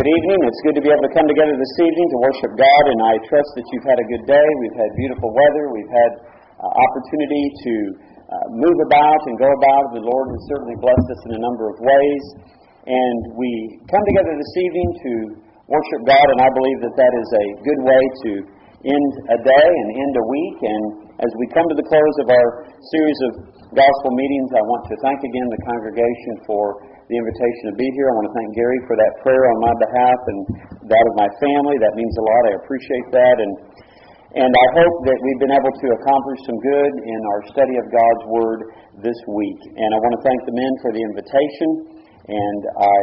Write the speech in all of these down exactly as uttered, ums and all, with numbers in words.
Good evening. It's good to be able to come together this evening to worship God, and I trust that you've had a good day. We've had beautiful weather. We've had uh, opportunity to uh, move about and go about. The Lord has certainly blessed us in a number of ways, and we come together this evening to worship God, and I believe that that is a good way to end a day and end a week. And as we come to the close of our series of gospel meetings, I want to thank again the congregation for the invitation to be here. I want to thank Gary for that prayer on my behalf and that of my family. That means a lot. I appreciate that. And and I hope that we've been able to accomplish some good in our study of God's Word this week. And I want to thank the men for the invitation. And I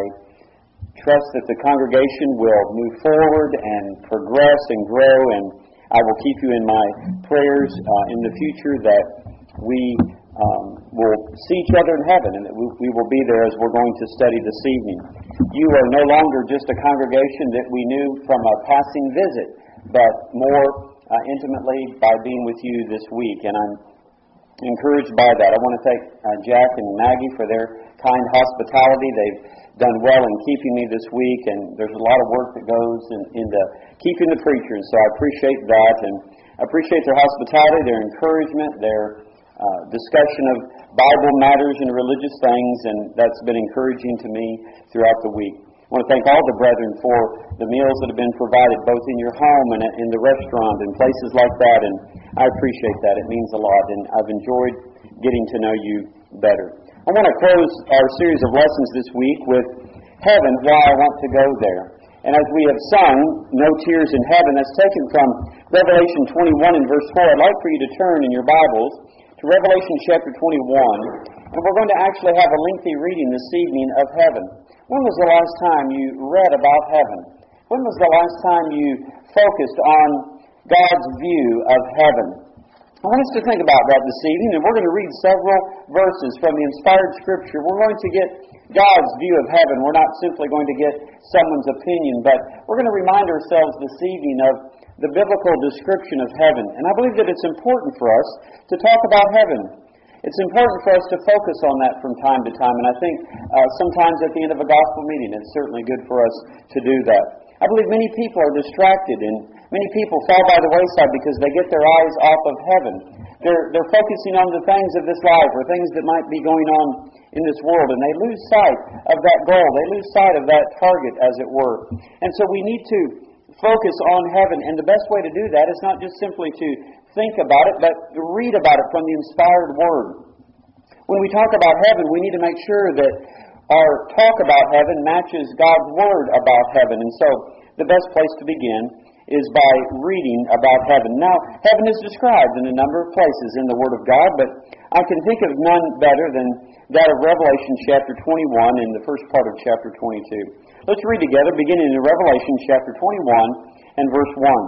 trust that the congregation will move forward and progress and grow. And I will keep you in my prayers uh, in the future that we Um, we'll see each other in heaven, and that we, we will be there as we're going to study this evening. You are no longer just a congregation that we knew from a passing visit, but more uh, intimately by being with you this week, and I'm encouraged by that. I want to thank uh, Jack and Maggie for their kind hospitality. They've done well in keeping me this week, and there's a lot of work that goes in, into keeping the preacher, and so I appreciate that, and I appreciate their hospitality, their encouragement, their Uh, discussion of Bible matters and religious things, and that's been encouraging to me throughout the week. I want to thank all the brethren for the meals that have been provided, both in your home and in the restaurant and places like that, and I appreciate that. It means a lot, and I've enjoyed getting to know you better. I want to close our series of lessons this week with Heaven, Why I Want to Go There. And as we have sung, No Tears in Heaven, that's taken from Revelation twenty-one and verse four. I'd like for you to turn in your Bibles to Revelation chapter twenty-one, and we're going to actually have a lengthy reading this evening of heaven. When was the last time you read about heaven? When was the last time you focused on God's view of heaven? I want us to think about that this evening, and we're going to read several verses from the inspired Scripture. We're going to get God's view of heaven. We're not simply going to get someone's opinion, but we're going to remind ourselves this evening of the biblical description of heaven. And I believe that it's important for us to talk about heaven. It's important for us to focus on that from time to time. And I think uh, sometimes at the end of a gospel meeting, it's certainly good for us to do that. I believe many people are distracted, and many people fall by the wayside because they get their eyes off of heaven. They're, they're focusing on the things of this life or things that might be going on in this world, and they lose sight of that goal. They lose sight of that target, as it were. And so we need to focus on heaven, and the best way to do that is not just simply to think about it, but to read about it from the inspired Word. When we talk about heaven, we need to make sure that our talk about heaven matches God's Word about heaven. And so the best place to begin is by reading about heaven. Now, heaven is described in a number of places in the Word of God, but I can think of none better than that of Revelation chapter twenty-one and the first part of chapter twenty-two. Let's read together, beginning in Revelation chapter twenty-one and verse one.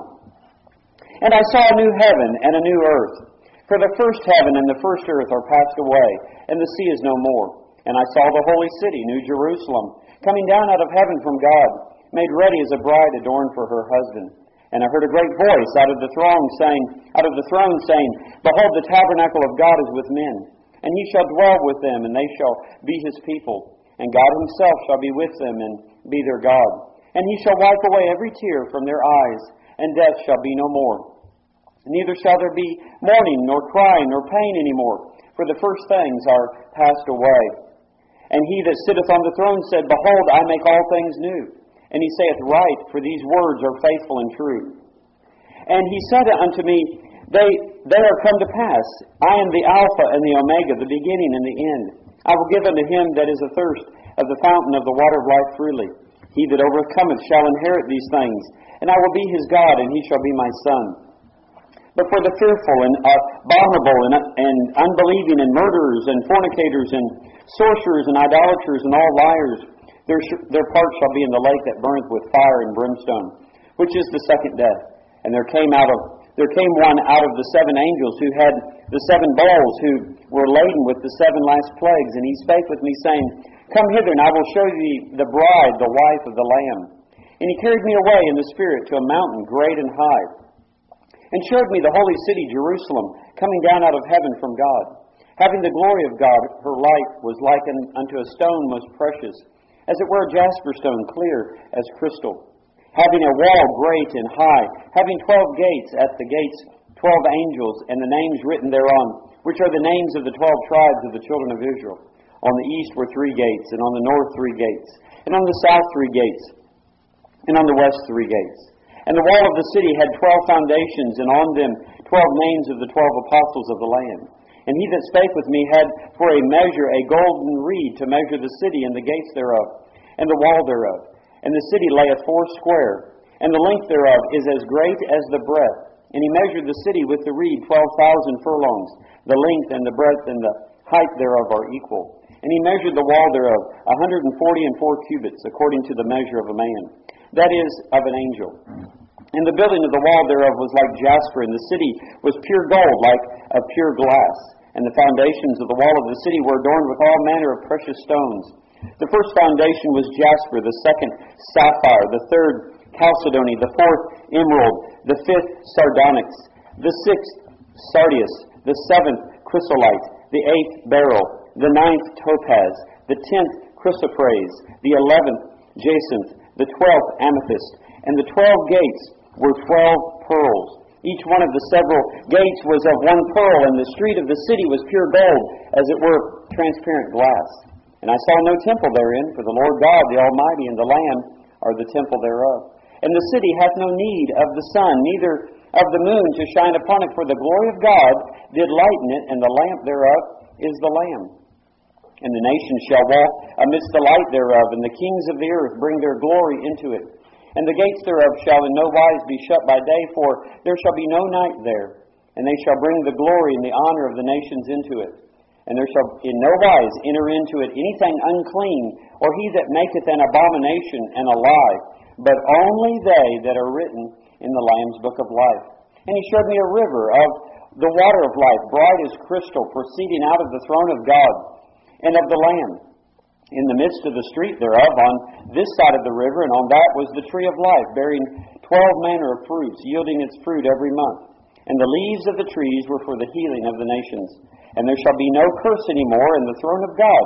And I saw a new heaven and a new earth, for the first heaven and the first earth are passed away, and the sea is no more. And I saw the holy city, New Jerusalem, coming down out of heaven from God, made ready as a bride adorned for her husband. And I heard a great voice out of the throne saying, out of the throne saying, Behold, the tabernacle of God is with men, and he shall dwell with them, and they shall be his people. And God himself shall be with them and be their God. And he shall wipe away every tear from their eyes, and death shall be no more. Neither shall there be mourning, nor crying, nor pain any more, for the first things are passed away. And he that sitteth on the throne said, Behold, I make all things new. And he saith, Write, for these words are faithful and true. And he said unto me, They, they are come to pass. I am the Alpha and the Omega, the beginning and the end. I will give unto him that is athirst of the fountain of the water of life freely. He that overcometh shall inherit these things, and I will be his God, and he shall be my son. But for the fearful and abominable and, and unbelieving and murderers and fornicators and sorcerers and idolaters and all liars, their, their part shall be in the lake that burneth with fire and brimstone, which is the second death. And there came out of there came one out of the seven angels who had the seven bowls, who were laden with the seven last plagues, and he spake with me, saying, Come hither, and I will show thee the bride, the wife of the Lamb. And he carried me away in the Spirit to a mountain great and high, and showed me the holy city Jerusalem, coming down out of heaven from God, having the glory of God. Her light was like unto a stone most precious, as it were a jasper stone, clear as crystal, having a wall great and high, having twelve gates, at the gates twelve angels, and the names written thereon, which are the names of the twelve tribes of the children of Israel. On the east were three gates, and on the north three gates, and on the south three gates, and on the west three gates. And the wall of the city had twelve foundations, and on them twelve names of the twelve apostles of the Lamb. And he that spake with me had for a measure a golden reed to measure the city and the gates thereof, and the wall thereof. And the city layeth foursquare, and the length thereof is as great as the breadth. And he measured the city with the reed twelve thousand furlongs. The length and the breadth and the height thereof are equal. And he measured the wall thereof a hundred and forty and four cubits, according to the measure of a man, that is, of an angel. And the building of the wall thereof was like jasper, and the city was pure gold, like of pure glass. And the foundations of the wall of the city were adorned with all manner of precious stones. The first foundation was jasper, the second sapphire, the third chalcedony, the fourth emerald, the fifth sardonyx, the sixth sardius, the seventh chrysolite, the eighth beryl, the ninth topaz, the tenth chrysoprase, the eleventh jacinth, the twelfth amethyst, and the twelve gates were twelve pearls. Each one of the several gates was of one pearl, and the street of the city was pure gold, as it were transparent glass. And I saw no temple therein, for the Lord God, the Almighty, and the Lamb are the temple thereof. And the city hath no need of the sun, neither of the moon to shine upon it, for the glory of God did lighten it, and the lamp thereof is the Lamb. And the nations shall walk amidst the light thereof, and the kings of the earth bring their glory into it. And the gates thereof shall in no wise be shut by day, for there shall be no night there. And they shall bring the glory and the honor of the nations into it. And there shall in no wise enter into it anything unclean, or he that maketh an abomination and a lie, but only they that are written in the Lamb's book of life. And he showed me a river of the water of life, bright as crystal, proceeding out of the throne of God and of the Lamb. In the midst of the street thereof, on this side of the river, and on that was the tree of life, bearing twelve manner of fruits, yielding its fruit every month. And the leaves of the trees were for the healing of the nations. And there shall be no curse any more, and the throne of God,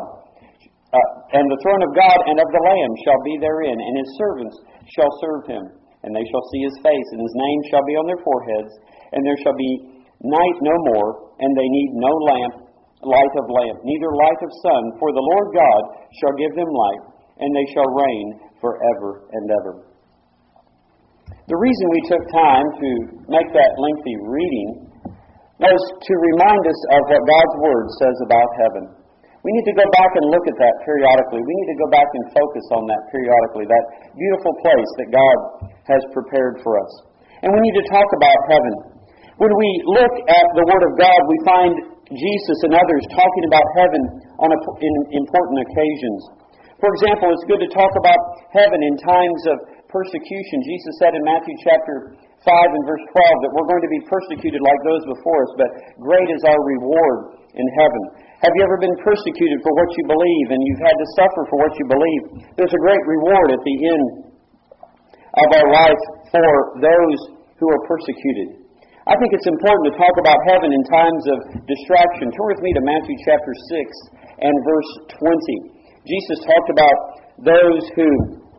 uh, and the throne of God and of the Lamb shall be therein, and his servants shall serve him. And they shall see his face, and his name shall be on their foreheads. And there shall be night no more, and they need no lamp, light of lamp, neither light of sun, for the Lord God shall give them light, and they shall reign forever and ever. The reason we took time to make that lengthy reading was to remind us of what God's Word says about heaven. We need to go back and look at that periodically. We need to go back and focus on that periodically, that beautiful place that God has prepared for us. And we need to talk about heaven. When we look at the Word of God, we find Jesus and others talking about heaven on a, in important occasions. For example, it's good to talk about heaven in times of persecution. Jesus said in Matthew chapter five and verse twelve that we're going to be persecuted like those before us, but great is our reward in heaven. Have you ever been persecuted for what you believe, and you've had to suffer for what you believe? There's a great reward at the end of our life for those who are persecuted. I think it's important to talk about heaven in times of distraction. Turn with me to Matthew chapter six and verse twenty. Jesus talked about those who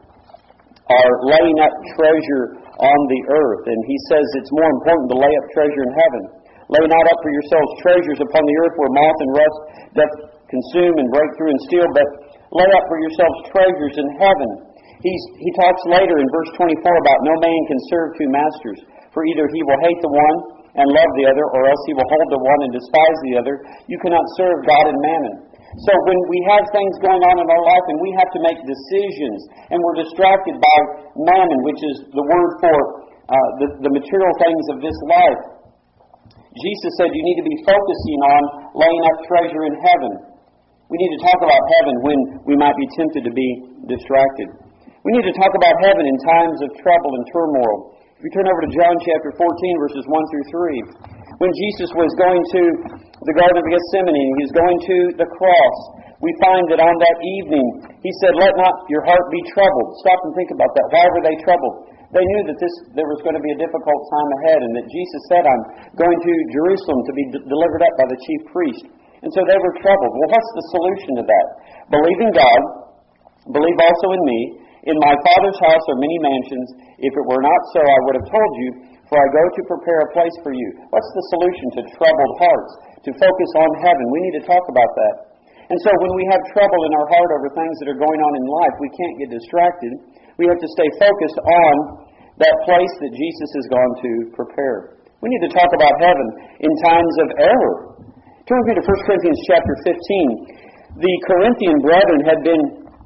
are laying up treasure on the earth, and he says it's more important to lay up treasure in heaven. Lay not up for yourselves treasures upon the earth where moth and rust doth consume and break through and steal, but lay up for yourselves treasures in heaven. He's, he talks later in verse twenty-four about no man can serve two masters, for either he will hate the one and love the other, or else he will hold the one and despise the other. You cannot serve God and mammon. So when we have things going on in our life and we have to make decisions, and we're distracted by mammon, which is the word for uh, the, the material things of this life, Jesus said you need to be focusing on laying up treasure in heaven. We need to talk about heaven when we might be tempted to be distracted. We need to talk about heaven in times of trouble and turmoil. If you turn over to John chapter fourteen, verses one through three, when Jesus was going to the Garden of Gethsemane, he was going to the cross, we find that on that evening, he said, let not your heart be troubled. Stop and think about that. Why were they troubled? They knew that this there was going to be a difficult time ahead, and that Jesus said, I'm going to Jerusalem to be d- delivered up by the chief priest. And so they were troubled. Well, what's the solution to that? Believe in God Believe also in me. In my Father's house are many mansions. If it were not so, I would have told you, for I go to prepare a place for you. What's the solution to troubled hearts? To focus on heaven. We need to talk about that. And so when we have trouble in our heart over things that are going on in life, we can't get distracted. We have to stay focused on that place that Jesus has gone to prepare. We need to talk about heaven in times of error. Turn with me to First Corinthians chapter fifteen. The Corinthian brethren had been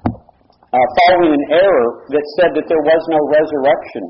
uh, following an error that said that there was no resurrection.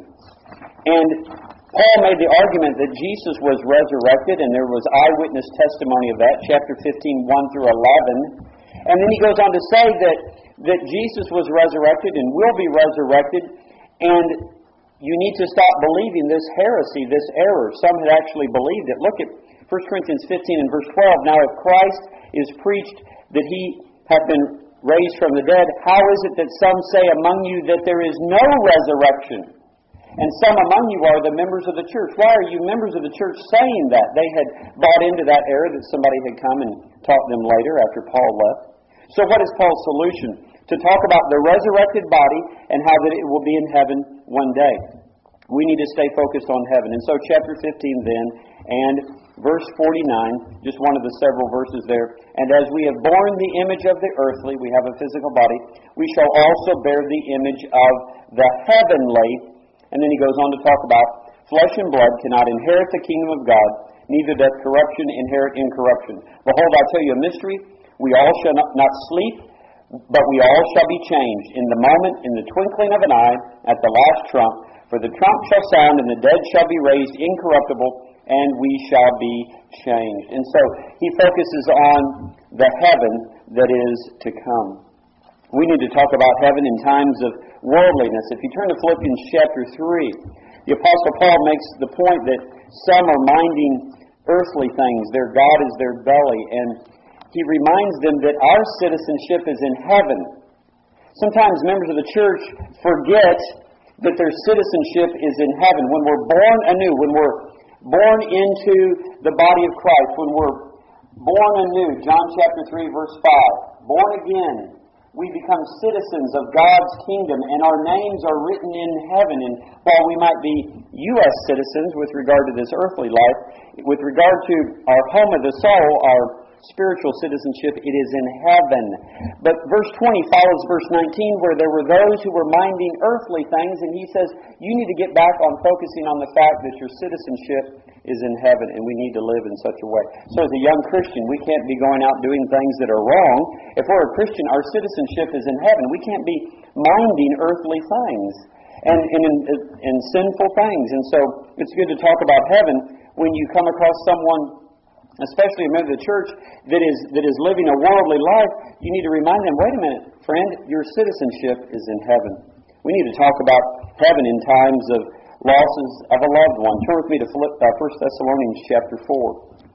And Paul made the argument that Jesus was resurrected, and there was eyewitness testimony of that, chapter fifteen, one through eleven. And then he goes on to say that, that Jesus was resurrected and will be resurrected, and you need to stop believing this heresy, this error. Some had actually believed it. Look at First Corinthians fifteen and verse twelve. Now if Christ is preached that he hath been raised from the dead, how is it that some say among you that there is no resurrection? And some among you are the members of the church. Why are you members of the church saying that? They had bought into that error that somebody had come and taught them later after Paul left. So what is Paul's solution? To talk about the resurrected body and how that it will be in heaven one day. We need to stay focused on heaven. And so chapter fifteen then, and verse forty-nine, just one of the several verses there. And as we have borne the image of the earthly, we have a physical body, we shall also bear the image of the heavenly. And then he goes on to talk about flesh and blood cannot inherit the kingdom of God, neither doth corruption inherit incorruption. Behold, I tell you a mystery. We all shall not, not sleep, but we all shall be changed in the moment, in the twinkling of an eye, at the last trump. For the trump shall sound, and the dead shall be raised incorruptible, and we shall be changed. And so he focuses on the heaven that is to come. We need to talk about heaven in times of worldliness. If you turn to Philippians chapter three, the Apostle Paul makes the point that some are minding earthly things. Their God is their belly. And he reminds them that our citizenship is in heaven. Sometimes members of the church forget that their citizenship is in heaven. When we're born anew, when we're born into the body of Christ, when we're born anew, John chapter three, verse five, born again, we become citizens of God's kingdom, and our names are written in heaven. And while we might be U S citizens with regard to this earthly life, with regard to our home of the soul, our spiritual citizenship, it is in heaven. But verse twenty follows verse nineteen, where there were those who were minding earthly things, and he says, you need to get back on focusing on the fact that your citizenship is in heaven, and we need to live in such a way. So as a young Christian, we can't be going out doing things that are wrong. If we're a Christian, our citizenship is in heaven. We can't be minding earthly things and, and, and, and sinful things. And so it's good to talk about heaven when you come across someone, especially a member of the church, that is that is living a worldly life. You need to remind them, wait a minute, friend, your citizenship is in heaven. We need to talk about heaven in times of losses of a loved one. Turn with me to First Thessalonians chapter four.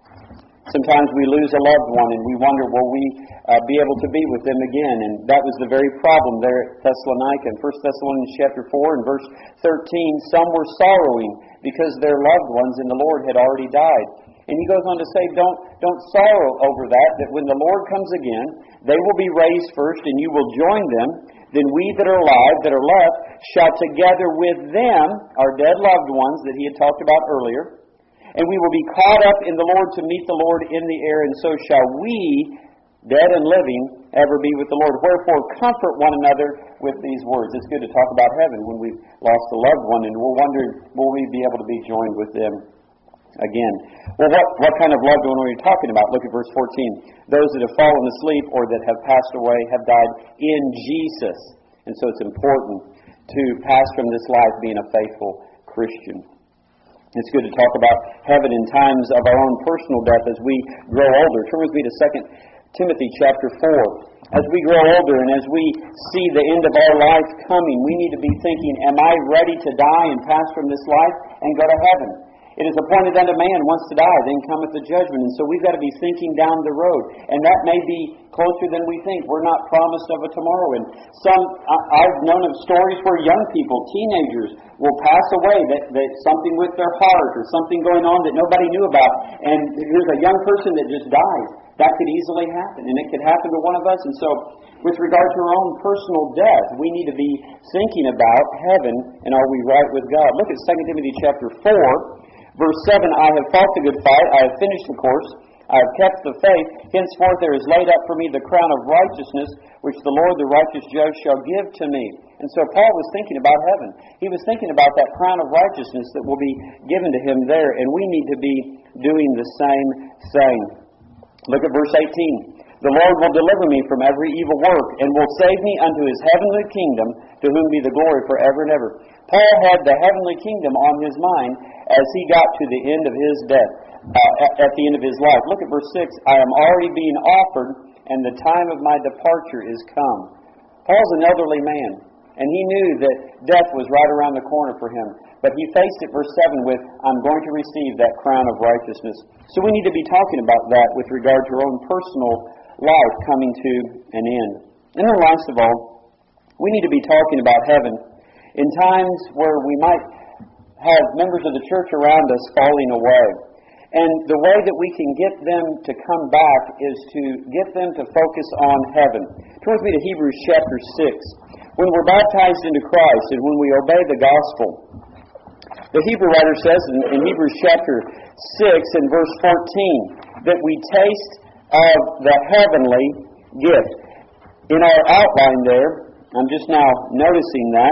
Sometimes we lose a loved one and we wonder, will we uh, be able to be with them again? And that was the very problem there at Thessalonica. In First Thessalonians chapter four and verse thirteen, some were sorrowing because their loved ones in the Lord had already died. And he goes on to say, don't, don't sorrow over that, that when the Lord comes again, they will be raised first and you will join them. Then we that are alive, that are left, shall together with them, our dead loved ones that he had talked about earlier, and we will be caught up in the Lord to meet the Lord in the air, and so shall we, dead and living, ever be with the Lord. Wherefore, comfort one another with these words. It's good to talk about heaven when we've lost a loved one, and we're wondering, will we be able to be joined with them again? Well, what, what kind of loved one are we talking about? Look at verse fourteen. Those that have fallen asleep or that have passed away have died in Jesus. And so it's important to pass from this life being a faithful Christian. It's good to talk about heaven in times of our own personal death as we grow older. Turn with me to Second Timothy chapter four. As we grow older and as we see the end of our life coming, we need to be thinking, am I ready to die and pass from this life and go to heaven? It is appointed unto man once to die, then cometh the judgment. And so we've got to be thinking down the road. And that may be closer than we think. We're not promised of a tomorrow. And some, I've known of stories where young people, teenagers, will pass away, that, that something with their heart or something going on that nobody knew about. And here's a young person that just dies. That could easily happen, and it could happen to one of us. And so, with regard to our own personal death, we need to be thinking about heaven and are we right with God. Look at Second Timothy chapter four, verse seven. I have fought the good fight, I have finished the course, I have kept the faith. Henceforth there is laid up for me the crown of righteousness, which the Lord, the righteous judge, shall give to me. And so Paul was thinking about heaven. He was thinking about that crown of righteousness that will be given to him there, and we need to be doing the same thing. Look at verse eighteen. The Lord will deliver me from every evil work, and will save me unto his heavenly kingdom, to whom be the glory forever and ever. Paul had the heavenly kingdom on his mind as he got to the end of his death, uh, at, at the end of his life. Look at verse six. I am already being offered, and the time of my departure is come. Paul's an elderly man, and he knew that death was right around the corner for him. But he faced it, verse seven, with, I'm going to receive that crown of righteousness. So we need to be talking about that with regard to our own personal life coming to an end. And then last of all, we need to be talking about heaven in times where we might have members of the church around us falling away. And the way that we can get them to come back is to get them to focus on heaven. Turn with me to Hebrews chapter six. When we're baptized into Christ and when we obey the gospel, the Hebrew writer says in, in Hebrews chapter six and verse fourteen that we taste of the heavenly gift. In our outline there, I'm just now noticing that.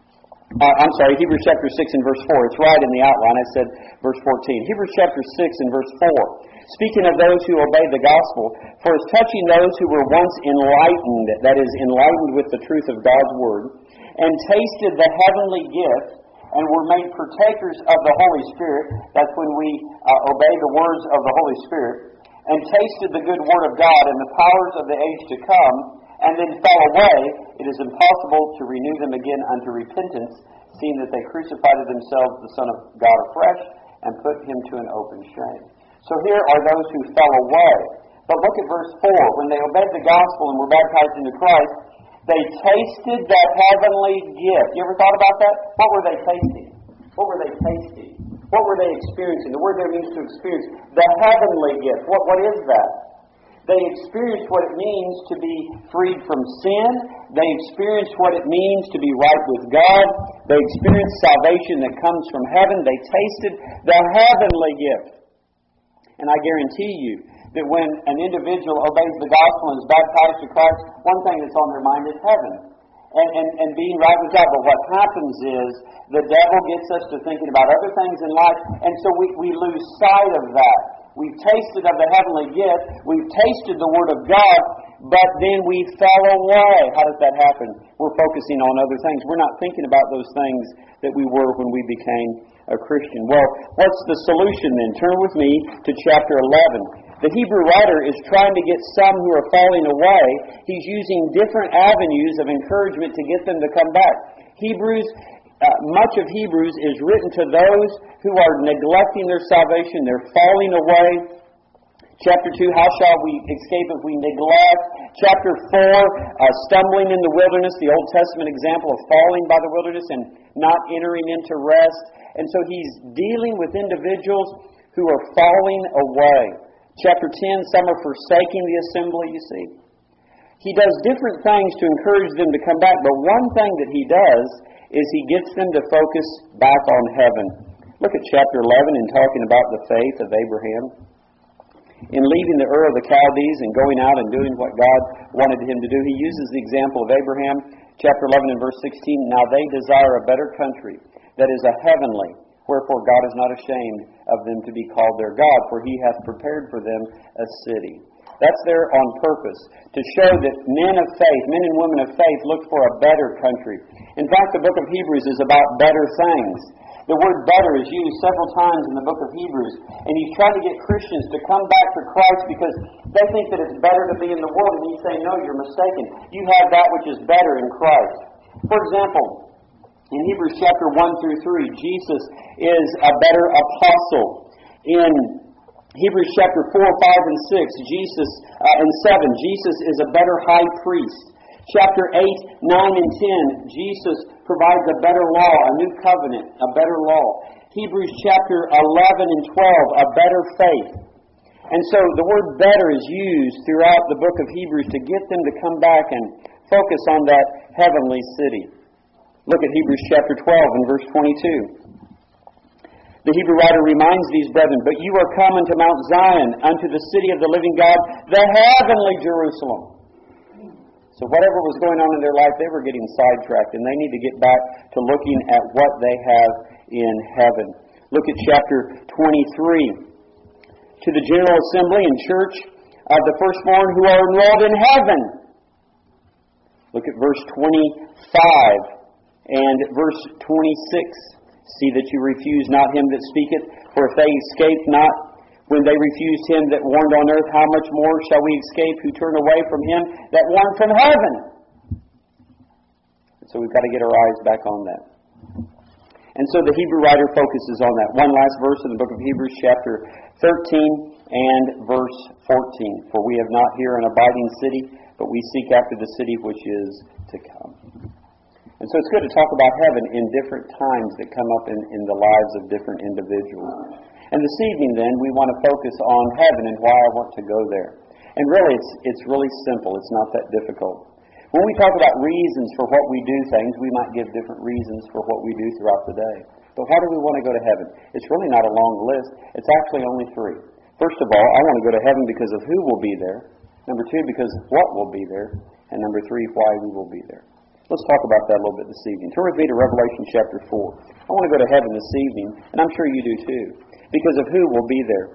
Uh, I'm sorry, Hebrews chapter six and verse four. It's right in the outline. I said verse fourteen. Hebrews chapter six and verse four. Speaking of those who obey the gospel, for as touching those who were once enlightened, that is, enlightened with the truth of God's word, and tasted the heavenly gift, and were made partakers of the Holy Spirit, that's when we uh, obey the words of the Holy Spirit, and tasted the good word of God and the powers of the age to come, and then fell away, it is impossible to renew them again unto repentance, seeing that they crucified themselves the Son of God afresh, and put him to an open shame. So here are those who fell away. But look at verse four. When they obeyed the gospel and were baptized into Christ, they tasted that heavenly gift. You ever thought about that? What were they tasting? What were they tasting? What were they experiencing? The word there means to experience. The heavenly gift. What, what is that? They experienced what it means to be freed from sin. They experienced what it means to be right with God. They experienced salvation that comes from heaven. They tasted the heavenly gift. And I guarantee you that when an individual obeys the gospel and is baptized to Christ, one thing that's on their mind is heaven and, and, and being right with God. But what happens is the devil gets us to thinking about other things in life, and so we, we lose sight of that. We've tasted of the heavenly gift, we've tasted the Word of God, but then we fell away. How does that happen? We're focusing on other things. We're not thinking about those things that we were when we became a Christian. Well, what's the solution then? Turn with me to chapter eleven. The Hebrew writer is trying to get some who are falling away. He's using different avenues of encouragement to get them to come back. Hebrews, uh, much of Hebrews is written to those who are neglecting their salvation. They're falling away. Chapter two, how shall we escape if we neglect? Chapter four, uh, stumbling in the wilderness, the Old Testament example of falling by the wilderness and not entering into rest. And so he's dealing with individuals who are falling away. Chapter ten, some are forsaking the assembly, you see. He does different things to encourage them to come back, but one thing that he does is he gets them to focus back on heaven. Look at chapter eleven in talking about the faith of Abraham. In leaving the Ur of the Chaldees and going out and doing what God wanted him to do, he uses the example of Abraham, chapter eleven and verse sixteen. Now they desire a better country, that is a heavenly, wherefore God is not ashamed of them to be called their God, for he hath prepared for them a city. That's there on purpose, to show that men of faith, men and women of faith, look for a better country. In fact, the book of Hebrews is about better things. The word better is used several times in the book of Hebrews, and he's trying to get Christians to come back to Christ because they think that it's better to be in the world, and he's saying, no, you're mistaken. You have that which is better in Christ. For example, in Hebrews chapter one through three, Jesus is a better apostle. In Hebrews chapter four, five, and six, Jesus, uh, and seven, Jesus is a better high priest. Chapter eight, nine, and ten, Jesus provides a better law, a new covenant, a better law. Hebrews chapter eleven and twelve, a better faith. And so the word better is used throughout the book of Hebrews to get them to come back and focus on that heavenly city. Look at Hebrews chapter twelve and verse twenty-two. The Hebrew writer reminds these brethren, "But you are come unto Mount Zion, unto the city of the living God, the heavenly Jerusalem." So whatever was going on in their life, they were getting sidetracked, and they need to get back to looking at what they have in heaven. Look at chapter twenty-three. To the general assembly and church of the firstborn who are enrolled in heaven. Look at verse twenty-five and verse twenty-six. See that you refuse not him that speaketh, for if they escape not when they refused him that warned on earth, how much more shall we escape who turn away from him that warned from heaven? So we've got to get our eyes back on that. And so the Hebrew writer focuses on that. One last verse in the book of Hebrews, chapter thirteen and verse fourteen. For we have not here an abiding city, but we seek after the city which is to come. And so it's good to talk about heaven in different times that come up in, in the lives of different individuals. And this evening then, we want to focus on heaven and why I want to go there. And really, it's it's really simple. It's not that difficult. When we talk about reasons for what we do things, we might give different reasons for what we do throughout the day. But why do we want to go to heaven? It's really not a long list. It's actually only three. First of all, I want to go to heaven because of who will be there. Number two, because of what will be there. And number three, why we will be there. Let's talk about that a little bit this evening. Turn with me to Revelation chapter four. I want to go to heaven this evening, and I'm sure you do too, because of who will be there.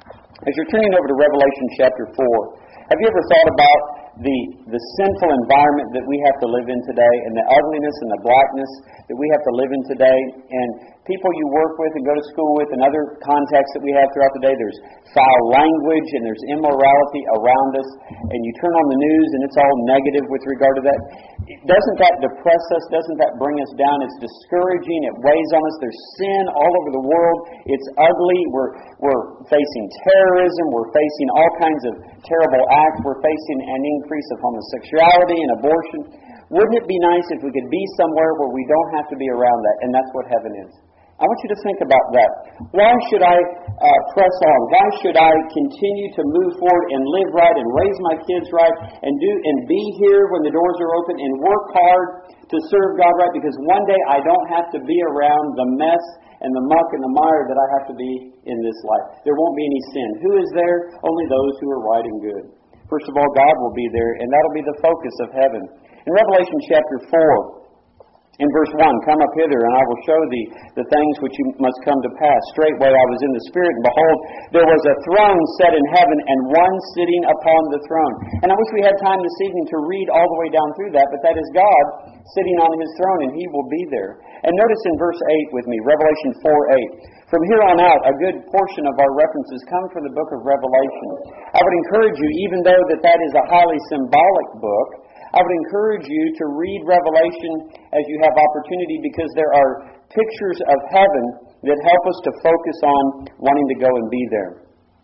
As you're turning over to Revelation chapter four, have you ever thought about the the sinful environment that we have to live in today, and the ugliness and the blackness that we have to live in today, and people you work with and go to school with and other contacts that we have throughout the day? There's foul language and there's immorality around us, and you turn on the news and it's all negative with regard to that. Doesn't that depress us? Doesn't that bring us down? It's discouraging. It weighs on us. There's sin all over the world. It's ugly. We're we're facing terrorism. We're facing all kinds of terrible acts. We're facing an increase of homosexuality and abortion. Wouldn't it be nice if we could be somewhere where we don't have to be around that? And that's what heaven is. I want you to think about that. Why should I uh, press on? Why should I continue to move forward and live right and raise my kids right and do and be here when the doors are open and work hard to serve God right? Because one day I don't have to be around the mess and the muck and the mire that I have to be in this life. There won't be any sin. Who is there? Only those who are right and good. First of all, God will be there, and that'll be the focus of heaven. In Revelation chapter four, in verse one, come up hither, and I will show thee the things which you must come to pass. Straightway I was in the Spirit, and behold, there was a throne set in heaven, and one sitting upon the throne. And I wish we had time this evening to read all the way down through that, but that is God sitting on His throne, and He will be there. And notice in verse eight with me, Revelation four eight. From here on out, a good portion of our references come from the book of Revelation. I would encourage you, even though that that is a highly symbolic book, I would encourage you to read Revelation as you have opportunity, because there are pictures of heaven that help us to focus on wanting to go and be there.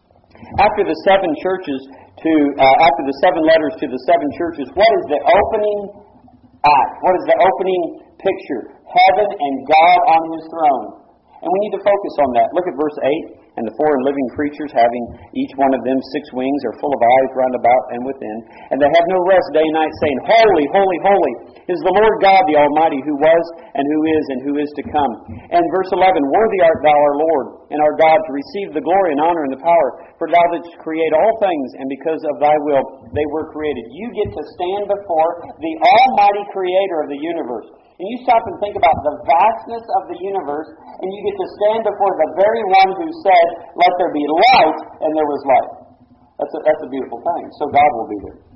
After the seven churches, to uh, after the seven letters to the seven churches, what is the opening act? What is the opening picture? Heaven and God on His throne. And we need to focus on that. Look at verse eight. And the four living creatures, having each one of them six wings, are full of eyes round about and within. And they have no rest day and night, saying, Holy, holy, holy is the Lord God the Almighty, who was and who is and who is to come. And verse eleven, Worthy art thou, our Lord and our God, to receive the glory and honor and the power. For thou didst create all things, and because of thy will they were created. You get to stand before the Almighty Creator of the universe. And you stop and think about the vastness of the universe, and you get to stand before the very one who said, let there be light, and there was light. That's a, that's a beautiful thing. So God will be there.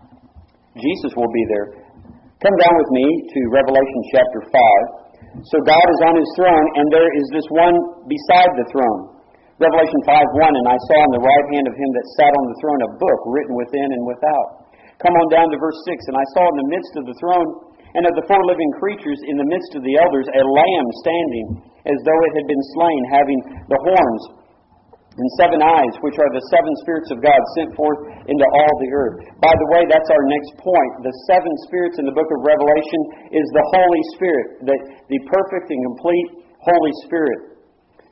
Jesus will be there. Come down with me to Revelation chapter five. So God is on His throne, and there is this one beside the throne. Revelation five one, and I saw on the right hand of Him that sat on the throne a book written within and without. Come on down to verse six, and I saw in the midst of the throne and of the four living creatures in the midst of the elders a lamb standing, as though it had been slain, having the horns and seven eyes, which are the seven spirits of God sent forth into all the earth. By the way, that's our next point. The seven spirits in the book of Revelation is the Holy Spirit, the, the perfect and complete Holy Spirit.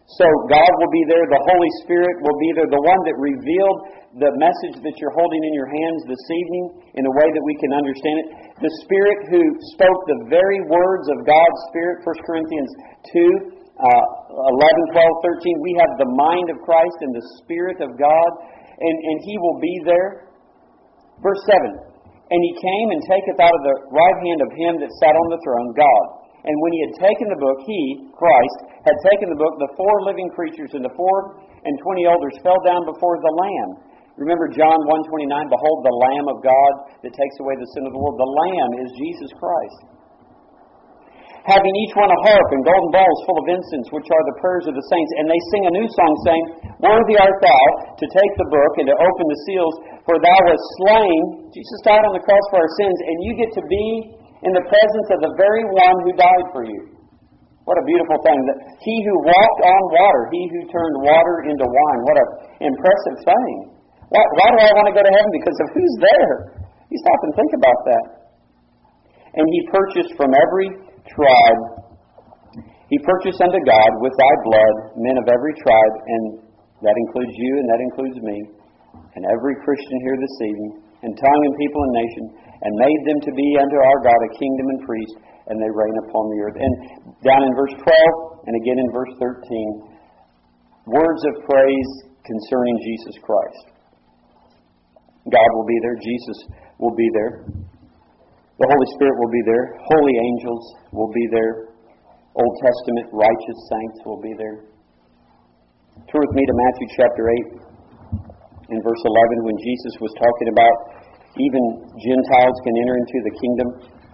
So God will be there, the Holy Spirit will be there, the one that revealed the message that you're holding in your hands this evening in a way that we can understand it. The Spirit who spoke the very words of God's Spirit, First Corinthians two, uh, eleven, twelve, thirteen. We have the mind of Christ and the Spirit of God, and, and He will be there. Verse seven, and He came and taketh out of the right hand of Him that sat on the throne, God. And when He had taken the book, He, Christ, had taken the book, the four living creatures and the four and twenty elders fell down before the Lamb. Remember John one twenty-nine, behold the Lamb of God that takes away the sin of the world. The Lamb is Jesus Christ. Having each one a harp and golden bowls full of incense, which are the prayers of the saints. And they sing a new song, saying, Worthy art thou to take the book and to open the seals, for thou wast slain. Jesus died on the cross for our sins, and you get to be in the presence of the very one who died for you. What a beautiful thing. That He who walked on water, He who turned water into wine. What an impressive thing. Why, why do I want to go to heaven? Because of who's there. You stop and think about that. And He purchased from every tribe, He purchased unto God with thy blood men of every tribe, and that includes you and that includes me, and every Christian here this evening, and tongue and people and nation, and made them to be unto our God a kingdom and priest, and they reign upon the earth. And down in verse twelve, and again in verse thirteen, words of praise concerning Jesus Christ. God will be there. Jesus will be there. The Holy Spirit will be there. Holy angels will be there. Old Testament righteous saints will be there. Turn with me to Matthew chapter eight, in verse eleven, when Jesus was talking about even Gentiles can enter into the kingdom.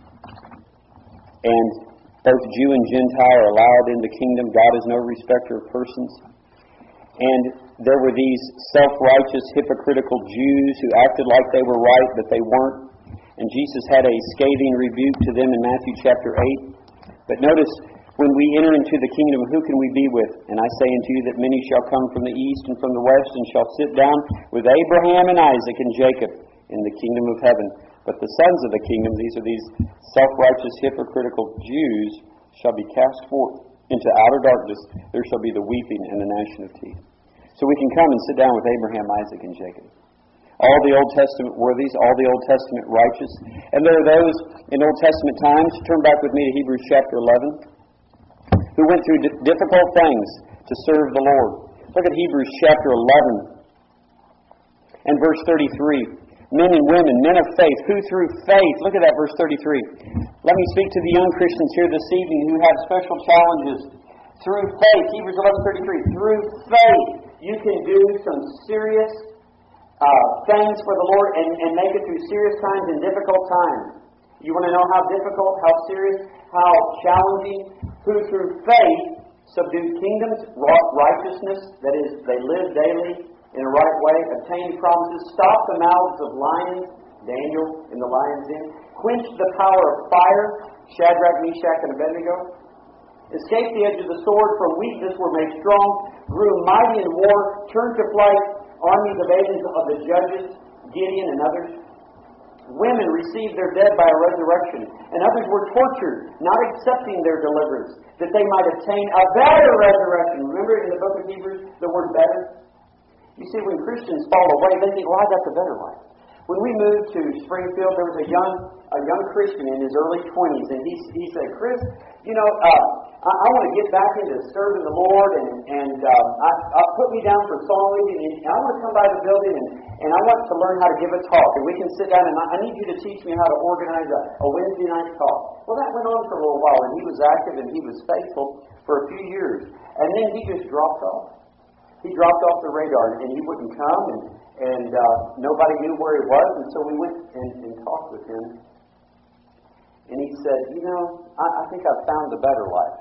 And both Jew and Gentile are allowed in the kingdom. God is no respecter of persons. And there were these self-righteous, hypocritical Jews who acted like they were right, but they weren't. And Jesus had a scathing rebuke to them in Matthew chapter eight. But notice, when we enter into the kingdom, who can we be with? And I say unto you that many shall come from the east and from the west, and shall sit down with Abraham and Isaac and Jacob in the kingdom of heaven. But the sons of the kingdom, these are these self-righteous, hypocritical Jews, shall be cast forth into outer darkness. There shall be the weeping and the gnashing of teeth. So we can come and sit down with Abraham, Isaac, and Jacob. All the Old Testament worthies, all the Old Testament righteous. And there are those in Old Testament times, turn back with me to Hebrews chapter eleven, who went through d- difficult things to serve the Lord. Look at Hebrews chapter eleven and verse thirty-three. Men and women, men of faith, who through faith, look at that verse thirty-three. Let me speak to the young Christians here this evening who have special challenges. Through faith, Hebrews eleven thirty-three, through faith you can do some serious uh, things for the Lord and, and make it through serious times and difficult times. You want to know how difficult, how serious, how challenging? Who through faith subdued kingdoms, wrought righteousness, that is, they live daily in a right way, obtained promises, stopped the mouths of lions, Daniel in the lion's den, quenched the power of fire, Shadrach, Meshach, and Abednego, escaped the edge of the sword, from weakness were made strong, grew mighty in war, turned to flight armies of agents of the judges, Gideon and others. Women received their dead by a resurrection, and others were tortured, not accepting their deliverance, that they might obtain a better resurrection. Remember in the book of Hebrews the word better? You see, when Christians fall away, they think, well, I got the better life. When we moved to Springfield, there was a young a young Christian in his early twenties, and he he said, Chris, you know, uh, I, I want to get back into serving the Lord, and and uh, I, I put me down for song leading, and I want to come by the building, and, and I want to learn how to give a talk, and we can sit down, and I, I need you to teach me how to organize a, a Wednesday night talk. Well, that went on for a little while, and he was active, and he was faithful for a few years, and then he just dropped off. He dropped off the radar, and he wouldn't come, and, and uh, nobody knew where he was, and so we went and, and talked with him. And he said, you know, I, I think I've found a better life.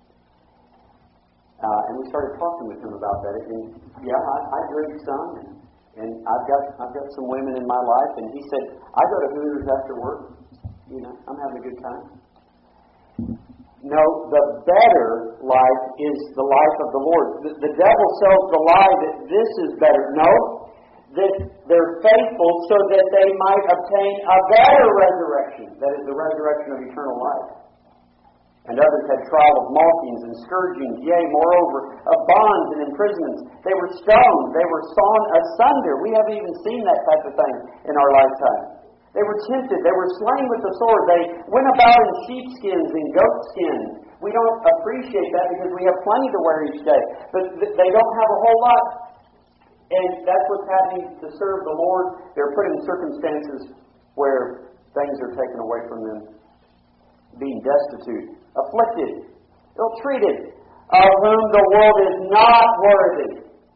Uh, and we started talking with him about that. And yeah, I, I drink some, and, and I've got I've got some women in my life. And he said, I go to Hooters after work. You know, I'm having a good time. No, the better life is the life of the Lord. The, the devil sells the lie that this is better. No, that they're faithful so that they might obtain a better resurrection. That is the resurrection of eternal life. And others had trial of mockings and scourgings, yea, moreover, of bonds and imprisonments. They were stoned, they were sawn asunder. We haven't even seen that type of thing in our lifetime. They were tempted, they were slain with the sword. They went about in sheepskins and goatskins. We don't appreciate that because we have plenty to wear each day. But they don't have a whole lot. And that's what's happening to serve the Lord. They're put in circumstances where things are taken away from them. Being destitute, afflicted, ill-treated, of whom the world is not worthy.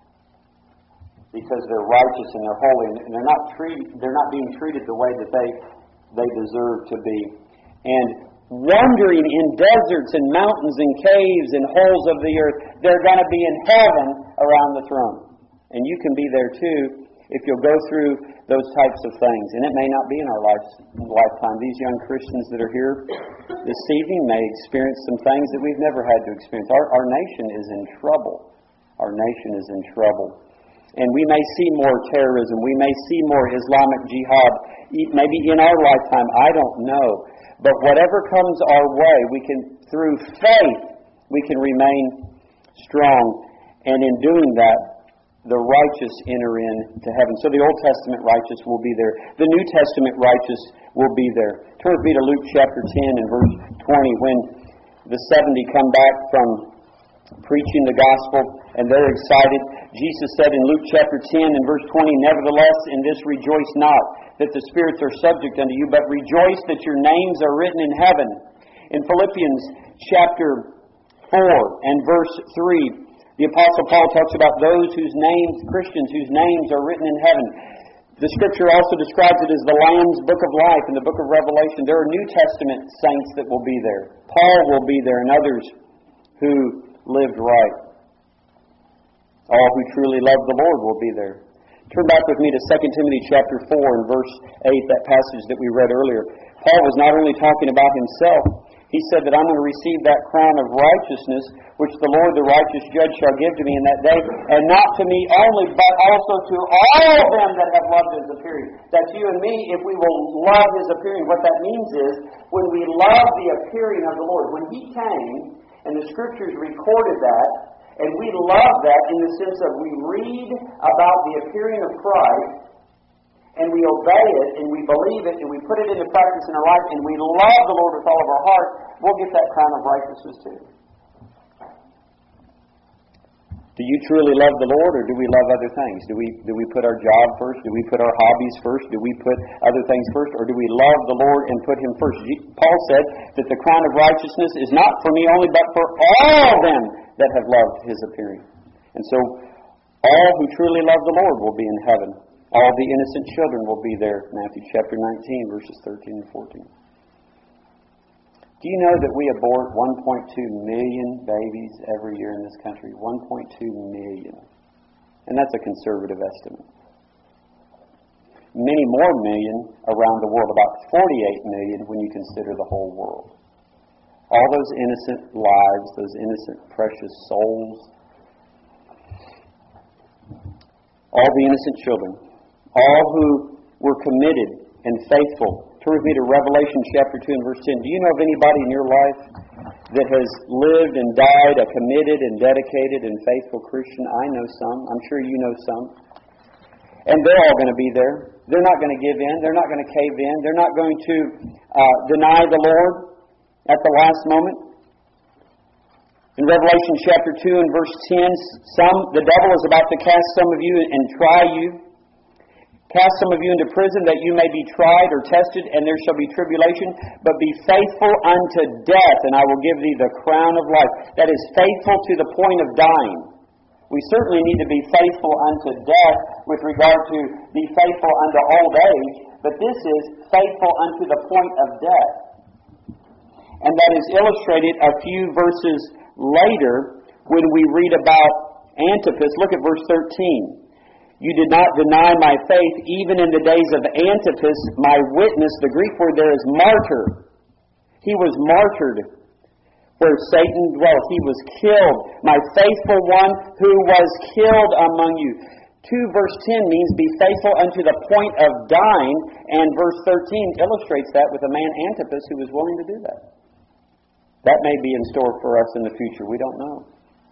Because they're righteous and they're holy, and they're not treated, they're not being treated the way that they they deserve to be. And wandering in deserts and mountains and caves and holes of the earth, they're going to be in heaven around the throne. And you can be there too if you'll go through those types of things. And it may not be in our life, lifetime. These young Christians that are here this evening may experience some things that we've never had to experience. Our, our nation is in trouble. Our nation is in trouble. And we may see more terrorism. We may see more Islamic jihad, maybe in our lifetime. I don't know. But whatever comes our way, we can, through faith, we can remain strong. And in doing that, the righteous enter into heaven. So the Old Testament righteous will be there. The New Testament righteous will be there. Turn with me to Luke chapter ten and verse twenty, when the seventy come back from preaching the gospel and they're excited. Jesus said in Luke chapter ten and verse twenty, "Nevertheless, in this rejoice not, that the spirits are subject unto you, but rejoice that your names are written in heaven." In Philippians chapter four and verse three, the Apostle Paul talks about those whose names, Christians, whose names are written in heaven. The Scripture also describes it as the Lamb's Book of Life in the book of Revelation. There are New Testament saints that will be there. Paul will be there and others who lived right. All who truly love the Lord will be there. Turn back with me to Second Timothy chapter four and verse eight, that passage that we read earlier. Paul was not only talking about himself. He said that I'm going to receive that crown of righteousness, which the Lord, the righteous judge, shall give to me in that day, and not to me only, but also to all them that have loved His appearing. That's you and me, if we will love His appearing. What that means is, when we love the appearing of the Lord, when He came, and the Scriptures recorded that, and we love that in the sense of we read about the appearing of Christ, and we obey it, and we believe it, and we put it into practice in our life, and we love the Lord with all of our heart, we'll get that crown of righteousness too. Do you truly love the Lord, or do we love other things? Do we do we put our job first? Do we put our hobbies first? Do we put other things first? Or do we love the Lord and put Him first? Paul said that the crown of righteousness is not for me only, but for all them that have loved His appearing. And so, all who truly love the Lord will be in heaven. All the innocent children will be there. Matthew chapter nineteen, verses thirteen and fourteen. Do you know that we abort one point two million babies every year in this country? one point two million. And that's a conservative estimate. Many more million around the world, about forty-eight million when you consider the whole world. All those innocent lives, those innocent precious souls, all the innocent children, all who were committed and faithful. Turn with me to Revelation chapter two and verse ten. Do you know of anybody in your life that has lived and died a committed and dedicated and faithful Christian? I know some. I'm sure you know some. And they're all going to be there. They're not going to give in. They're not going to cave in. They're not going to uh, deny the Lord at the last moment. In Revelation chapter two and verse ten, some the devil is about to cast some of you and try you. Cast some of you into prison that you may be tried or tested, and there shall be tribulation. But be faithful unto death, and I will give thee the crown of life. That is faithful to the point of dying. We certainly need to be faithful unto death with regard to be faithful unto old age, but this is faithful unto the point of death. And that is illustrated a few verses later when we read about Antipas. Look at verse thirteen. You did not deny my faith, even in the days of Antipas, my witness. The Greek word there is martyr. He was martyred where Satan dwelt. He was killed. My faithful one who was killed among you. two verse ten means be faithful unto the point of dying, and verse thirteen illustrates that with a man Antipas who was willing to do that. That may be in store for us in the future. We don't know.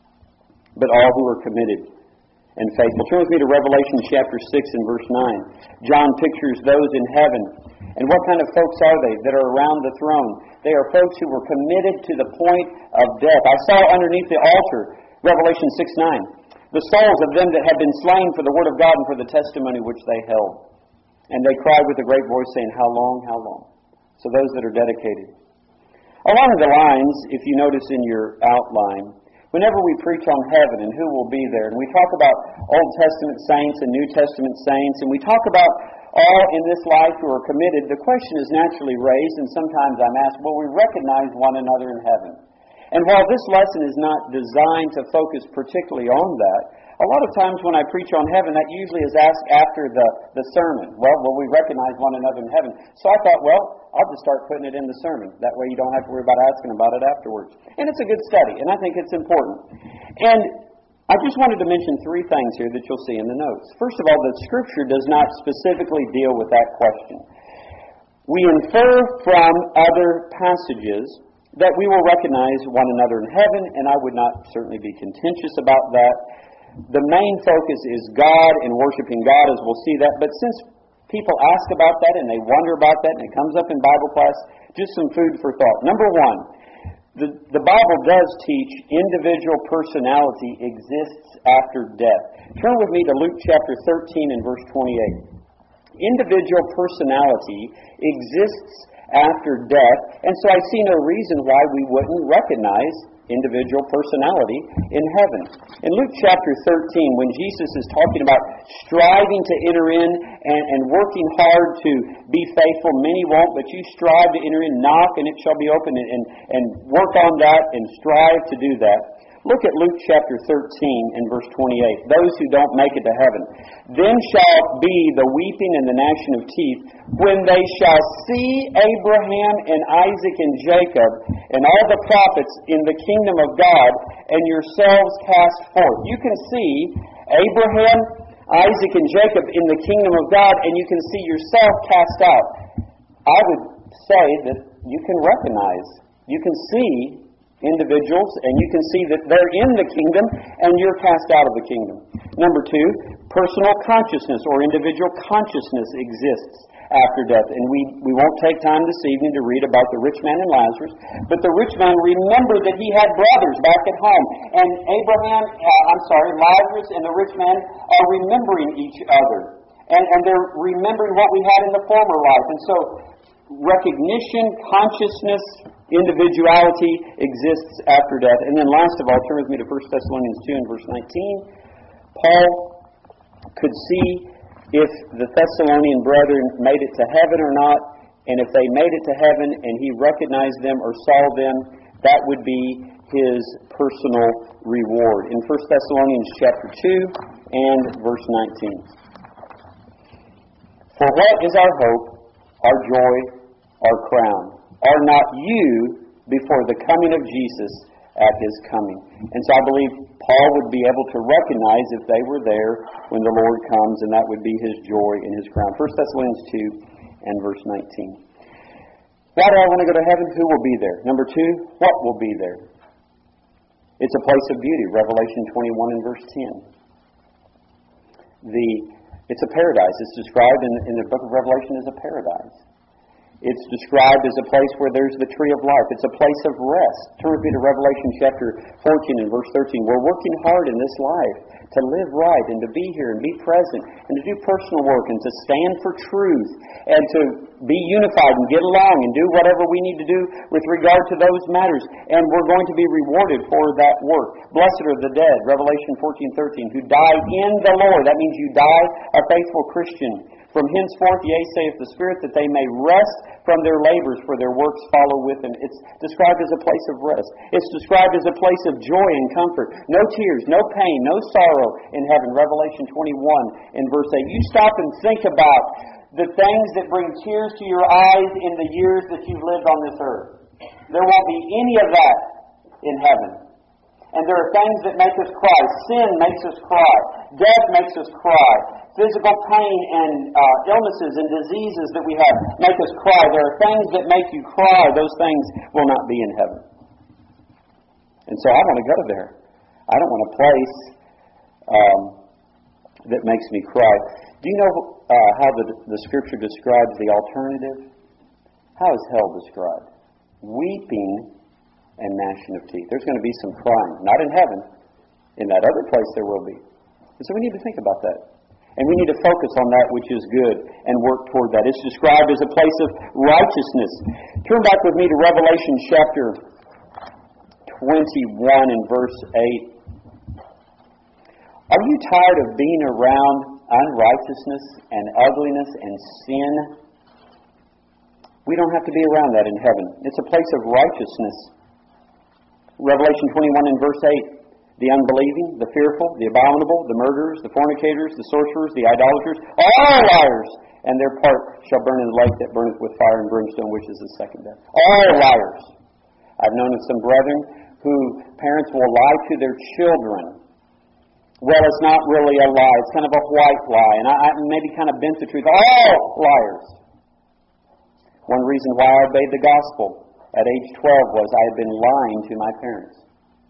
But all who are committed and faithful. Turn with me to Revelation chapter six and verse nine. John pictures those in heaven. And what kind of folks are they that are around the throne? They are folks who were committed to the point of death. I saw underneath the altar, Revelation six nine, the souls of them that had been slain for the word of God and for the testimony which they held. And they cried with a great voice, saying, How long, how long? So those that are dedicated. Along the lines, if you notice in your outline, whenever we preach on heaven and who will be there, and we talk about Old Testament saints and New Testament saints, and we talk about all in this life who are committed, the question is naturally raised, and sometimes I'm asked, will we recognize one another in heaven? And while this lesson is not designed to focus particularly on that, a lot of times when I preach on heaven, that usually is asked after the, the sermon. Well, will we recognize one another in heaven? So I thought, well, I'll just start putting it in the sermon. That way you don't have to worry about asking about it afterwards. And it's a good study, and I think it's important. And I just wanted to mention three things here that you'll see in the notes. First of all, the Scripture does not specifically deal with that question. We infer from other passages that we will recognize one another in heaven, and I would not certainly be contentious about that. The main focus is God and worshiping God, as we'll see that. But since people ask about that and they wonder about that and it comes up in Bible class, just some food for thought. Number one, the, the Bible does teach individual personality exists after death. Turn with me to Luke chapter thirteen and verse twenty-eight. Individual personality exists after death, and so I see no reason why we wouldn't recognize individual personality in heaven. In Luke chapter thirteen, when Jesus is talking about striving to enter in and, and working hard to be faithful, many won't, but you strive to enter in, knock, and it shall be opened, and, and, and work on that and strive to do that. Look at Luke chapter thirteen and verse twenty-eight. Those who don't make it to heaven. Then shall be the weeping and the gnashing of teeth when they shall see Abraham and Isaac and Jacob and all the prophets in the kingdom of God and yourselves cast forth. You can see Abraham, Isaac, and Jacob in the kingdom of God, and you can see yourself cast out. I would say that you can recognize, you can see individuals, and you can see that they're in the kingdom and you're cast out of the kingdom. Number two, personal consciousness or individual consciousness exists after death. And we, we won't take time this evening to read about the rich man and Lazarus, but the rich man remembered that he had brothers back at home. And Abraham, uh, I'm sorry, Lazarus and the rich man are remembering each other. And, and they're remembering what we had in the former life. And so recognition, consciousness, individuality exists after death. And then last of all, turn with me to First Thessalonians two and verse nineteen. Paul could see if the Thessalonian brethren made it to heaven or not, and if they made it to heaven and he recognized them or saw them, that would be his personal reward. In First Thessalonians chapter two and verse nineteen. For what is our hope, our joy, our crown? Are not you before the coming of Jesus at His coming? And so I believe Paul would be able to recognize if they were there when the Lord comes, and that would be his joy and his crown. First Thessalonians two and verse nineteen. Why do I want to go to heaven? Who will be there? Number two, what will be there? It's a place of beauty. Revelation twenty-one and verse ten. The It's a paradise. It's described in, in the book of Revelation as a paradise. It's described as a place where there's the tree of life. It's a place of rest. Turn with me to Revelation chapter fourteen and verse thirteen. We're working hard in this life to live right and to be here and be present and to do personal work and to stand for truth and to be unified and get along and do whatever we need to do with regard to those matters. And we're going to be rewarded for that work. Blessed are the dead, Revelation fourteen thirteen, who die in the Lord. That means you die a faithful Christian. From henceforth, yea, saith the Spirit, that they may rest from their labors, for their works follow with them. It's described as a place of rest. It's described as a place of joy and comfort. No tears, no pain, no sorrow in heaven. Revelation twenty-one and verse eight. You stop and think about the things that bring tears to your eyes in the years that you've lived on this earth. There won't be any of that in heaven. And there are things that make us cry. Sin makes us cry. Death makes us cry. Physical pain and uh, illnesses and diseases that we have make us cry. There are things that make you cry. Those things will not be in heaven. And so I want to go there. I don't want a place um, that makes me cry. Do you know uh, how the, the Scripture describes the alternative? How is hell described? Weeping and gnashing of teeth. There's going to be some crying. Not in heaven. In that other place there will be. And so we need to think about that. And we need to focus on that which is good and work toward that. It's described as a place of righteousness. Turn back with me to Revelation chapter twenty-one and verse eight. Are you tired of being around unrighteousness and ugliness and sin? We don't have to be around that in heaven. It's a place of righteousness. Revelation twenty-one and verse eight. The unbelieving, the fearful, the abominable, the murderers, the fornicators, the sorcerers, the idolaters, all liars, and their part shall burn in the lake that burneth with fire and brimstone, which is the second death. All liars. I've known of some brethren who parents will lie to their children. Well, it's not really a lie. It's kind of a white lie, and I, I maybe kind of bent the truth. All liars. One reason why I obeyed the gospel at age twelve was I had been lying to my parents.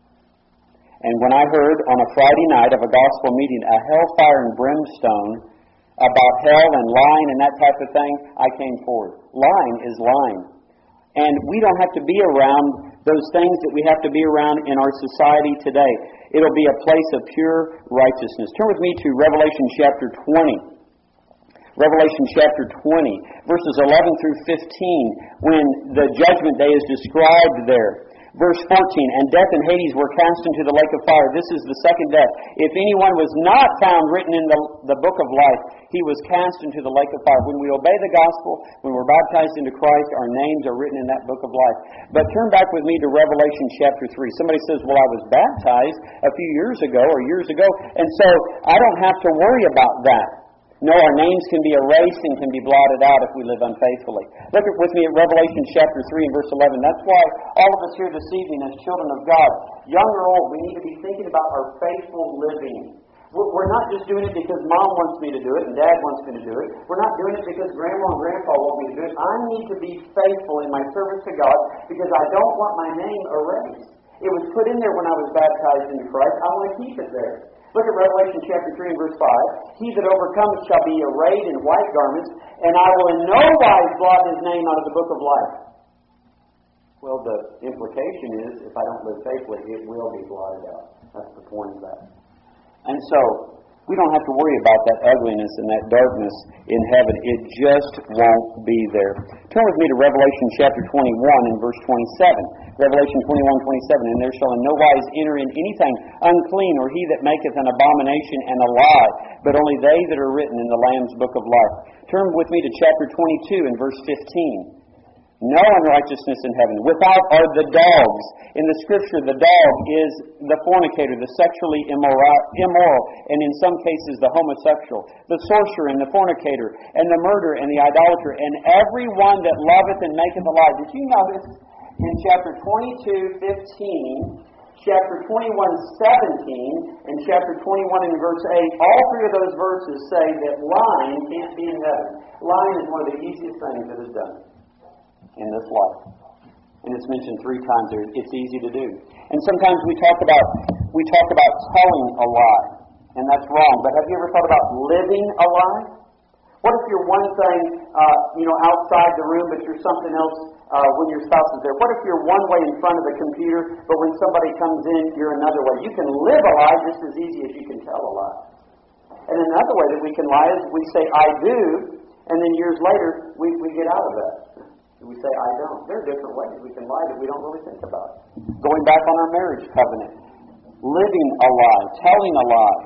And when I heard on a Friday night of a gospel meeting a hellfire and brimstone about hell and lying and that type of thing, I came forward. Lying is lying. And we don't have to be around those things that we have to be around in our society today. It'll be a place of pure righteousness. Turn with me to Revelation chapter twenty. Revelation chapter twenty, verses eleven through fifteen, when the judgment day is described there. Verse fourteen, and death and Hades were cast into the lake of fire. This is the second death. If anyone was not found written in the, the book of life, he was cast into the lake of fire. When we obey the gospel, when we're baptized into Christ, our names are written in that book of life. But turn back with me to Revelation chapter three. Somebody says, well, I was baptized a few years ago or years ago, and so I don't have to worry about that. No, our names can be erased and can be blotted out if we live unfaithfully. Look at, with me at Revelation chapter three and verse eleven. That's why all of us here this evening as children of God, young or old, we need to be thinking about our faithful living. We're not just doing it because Mom wants me to do it and Dad wants me to do it. We're not doing it because Grandma and Grandpa want me to do it. I need to be faithful in my service to God because I don't want my name erased. It was put in there when I was baptized into Christ. I want to keep it there. Look at Revelation chapter three and verse five. He that overcometh shall be arrayed in white garments, and I will in no wise blot his name out of the book of life. Well, the implication is, if I don't live faithfully, it will be blotted out. That's the point of that. And so, we don't have to worry about that ugliness and that darkness in heaven. It just won't be there. Turn with me to Revelation chapter twenty-one and verse twenty-seven. Revelation twenty-one, twenty-seven. And there shall in no wise enter in anything unclean, or he that maketh an abomination and a lie, but only they that are written in the Lamb's book of life. Turn with me to chapter twenty-two and verse fifteen. No unrighteousness in heaven. Without are the dogs. In the Scripture, the dog is the fornicator, the sexually immoral, immoral, and in some cases the homosexual, the sorcerer and the fornicator, and the murderer and the idolater, and every one that loveth and maketh a lie. Did you notice in chapter twenty-two, fifteen, chapter twenty-one, seventeen, and chapter twenty-one in verse eight, all three of those verses say that lying can't be in heaven. Lying is one of the easiest things that is done in this life. And it's mentioned three times there. It's easy to do. And sometimes we talk about we talk about telling a lie, and that's wrong. But have you ever thought about living a lie? What if you're one thing, uh, you know, outside the room, but you're something else uh, when your spouse is there? What if you're one way in front of the computer, but when somebody comes in, you're another way? You can live a lie just as easy as you can tell a lie. And another way that we can lie is we say, I do, and then years later, we, we get out of that. We say, I don't. There are different ways we can lie that we don't really think about. Going back on our marriage covenant. Living a lie. Telling a lie.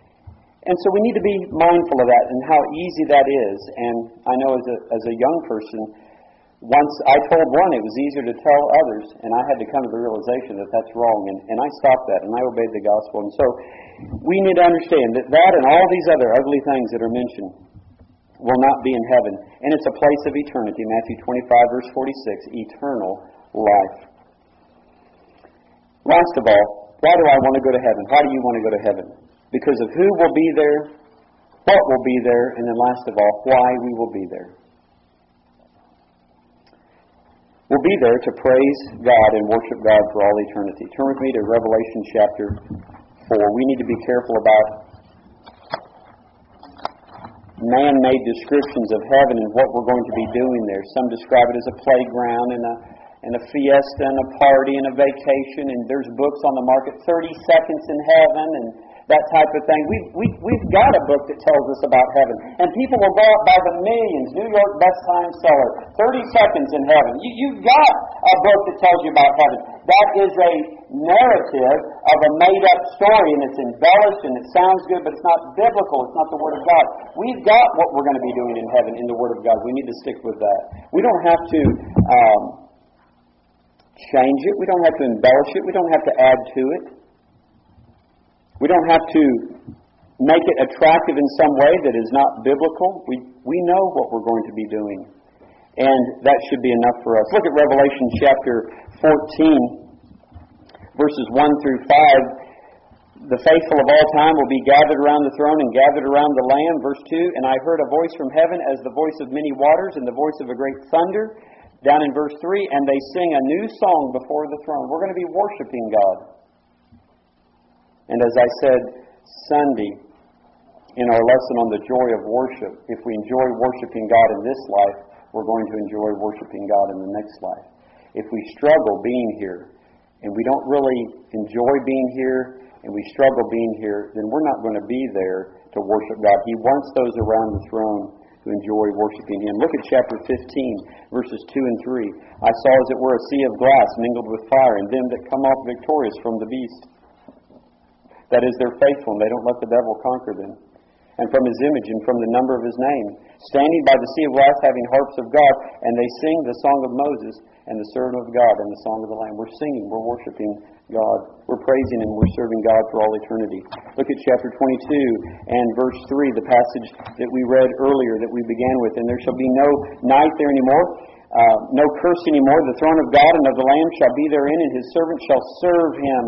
And so we need to be mindful of that and how easy that is. And I know as a, as a young person, once I told one it was easier to tell others, and I had to come to the realization that that's wrong. And, and I stopped that, and I obeyed the gospel. And so we need to understand that that and all these other ugly things that are mentioned will not be in heaven. And it's a place of eternity. Matthew twenty-five, verse forty-six, eternal life. Last of all, why do I want to go to heaven? Why do you want to go to heaven? Because of who will be there, what will be there, and then last of all, why we will be there. We'll be there to praise God and worship God for all eternity. Turn with me to Revelation chapter four. We need to be careful about man-made descriptions of heaven and what we're going to be doing there. Some describe it as a playground and a and a fiesta and a party and a vacation, and there's books on the market, thirty seconds in heaven and that type of thing. We've, we, we've got a book that tells us about heaven, and people will go out by the millions. New York best-time seller, thirty seconds in heaven. You, you've got a book that tells you about heaven. That is a narrative of a made-up story, and it's embellished, and it sounds good, but it's not biblical. It's not the Word of God. We've got what we're going to be doing in heaven in the Word of God. We need to stick with that. We don't have to um, change it. We don't have to embellish it. We don't have to add to it. We don't have to make it attractive in some way that is not biblical. We we know what we're going to be doing. And that should be enough for us. Look at Revelation chapter fourteen, verses one through five. The faithful of all time will be gathered around the throne and gathered around the Lamb. Verse two, and I heard a voice from heaven as the voice of many waters and the voice of a great thunder. Down in verse three, and they sing a new song before the throne. We're going to be worshiping God. And as I said Sunday in our lesson on the joy of worship, if we enjoy worshiping God in this life, we're going to enjoy worshiping God in the next life. If we struggle being here, and we don't really enjoy being here, and we struggle being here, then we're not going to be there to worship God. He wants those around the throne to enjoy worshiping Him. Look at chapter fifteen, verses two and three. I saw as it were a sea of glass mingled with fire, and them that come off victorious from the beast. That is, they're faithful, and they don't let the devil conquer them. And from His image and from the number of His name, standing by the sea of glass, having harps of God, and they sing the song of Moses and the servant of God and the song of the Lamb. We're singing, we're worshiping God. We're praising and we're serving God for all eternity. Look at chapter twenty-two and verse three, the passage that we read earlier that we began with. And there shall be no night there anymore, uh, no curse anymore. The throne of God and of the Lamb shall be therein, and His servants shall serve Him.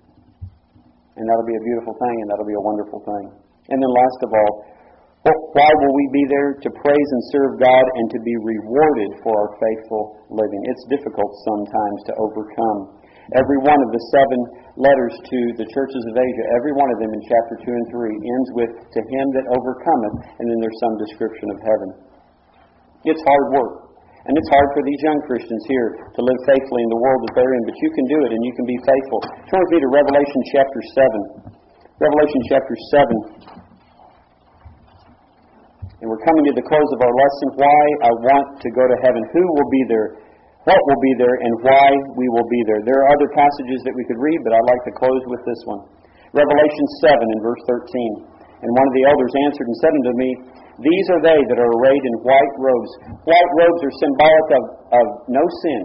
And that'll be a beautiful thing, and that'll be a wonderful thing. And then last of all, why will we be there? To praise and serve God and to be rewarded for our faithful living. It's difficult sometimes to overcome. Every one of the seven letters to the churches of Asia, every one of them in chapter two and three, ends with, to him that overcometh, and then there's some description of heaven. It's hard work. And it's hard for these young Christians here to live faithfully in the world that they're in, but you can do it and you can be faithful. Turn with me to Revelation chapter seven. Revelation chapter seven. And we're coming to the close of our lesson, why I want to go to heaven. Who will be there? What will be there? And why we will be there. There are other passages that we could read, but I'd like to close with this one. Revelation seven and verse thirteen. And one of the elders answered and said unto me, these are they that are arrayed in white robes. White robes are symbolic of, of no sin.